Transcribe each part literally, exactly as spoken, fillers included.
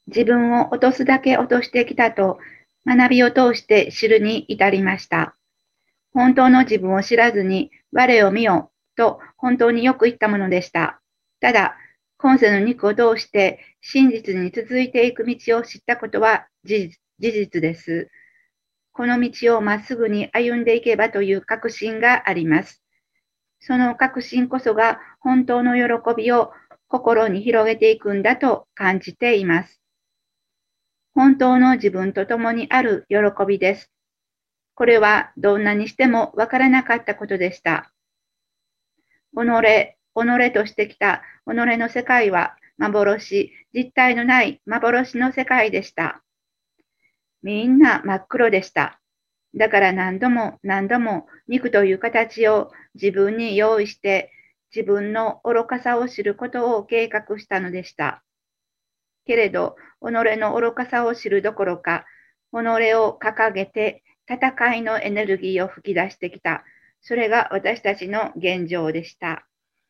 自分を落とすだけ落としてきたと学びを通して知るに至りました。本当の自分を知らずに我を見よと本当によく言ったものでした。ただ、今世の肉を通して真実に続いていく道を知ったことは事実です。この道をまっすぐに歩んでいけばという確信があります。その確信こそが本当の喜びを心に広げていくんだと感じています。本当の自分と共にある喜びです。これはどんなにしてもわからなかったことでした。己、己としてきた己の世界は幻、実体のない幻の世界でした。みんな真っ黒でした。だから何度も何度も肉という形を自分に用意して自分の愚かさを知ることを計画したのでした。けれど、己の愚かさを知るどころか、己を掲げて戦いのエネルギーを吹き出してきた。それが私たちの現状でした。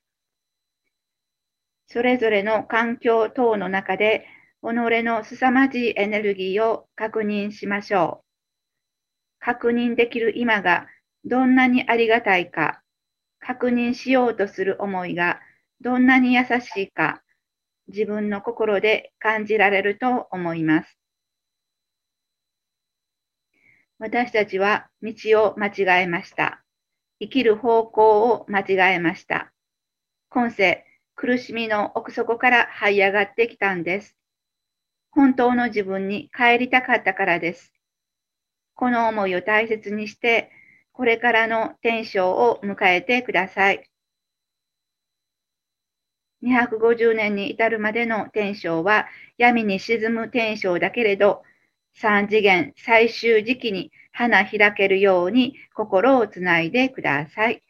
それぞれの環境等の中で、己の凄まじいエネルギーを確認しましょう。確認できる今がどんなにありがたいか、確認しようとする思いがどんなに優しいか、自分の心で感じられると思います。私たちは道を間違えました。生きる方向を間違えました。今世、苦しみの奥底から這い上がってきたんです。本当の自分に帰りたかったからです。この思いを大切にして、これからの天正を迎えてください。にひゃくごじゅうねんに至るまでの天正は闇に沈む天正だけれど、三次元最終時期に花開けるように心をつないでください。